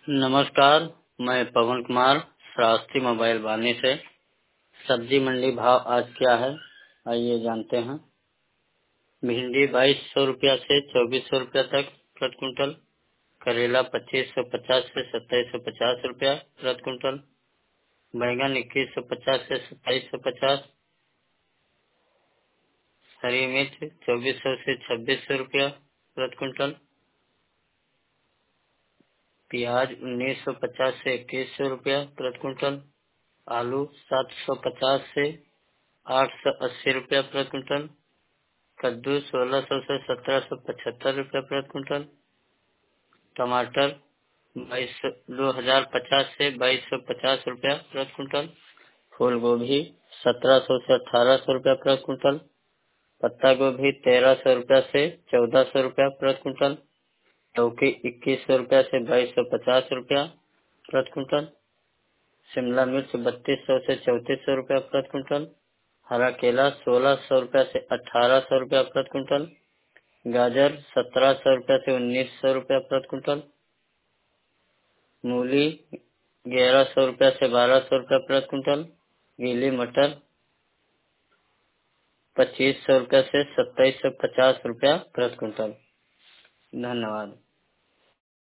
नमस्कार, मैं पवन कुमार श्रावस्ती मोबाइल वानी से। सब्जी मंडी भाव आज क्या है, आइए जानते हैं। भिंडी 2200 रुपया से 2400 रुपया तक प्रति क्विंटल। करेला 2550 से 2750 रुपया प्रति क्विंटल। बैंगन 2150 से 2750। हरी मिर्च 2400 से 2600 रुपया प्रति क्विंटल। प्याज 1950 से 2100 रुपया प्रति क्विंटल। आलू 750 से 880 रुपया प्रति क्विंटल। कद्दू 1600 से 1775 रुपया प्रति क्विंटल। टमाटर 2050 से 2250 रुपया प्रति क्विंटल। फूल गोभी 1700 से 1800 रुपया प्रति क्विंटल। पत्ता गोभी 1300 रुपया से 1400 रुपया प्रति क्विंटल। लौकी 2100 रुपया से 2250 रुपया प्रति क्विंटल। शिमला मिर्च 3200 से 3400 रुपया प्रति क्विंटल। हरा केला 1600 रुपया से 1800 रुपया प्रति क्विंटल। गाजर 1700 रुपया से 1900 रुपया प्रति क्विंटल। मूली 1100 रुपया से 1200 रुपया प्रति क्विंटल। गीली मटर 2500 रुपया से 2750 रुपया प्रति क्विंटल। धन्यवाद।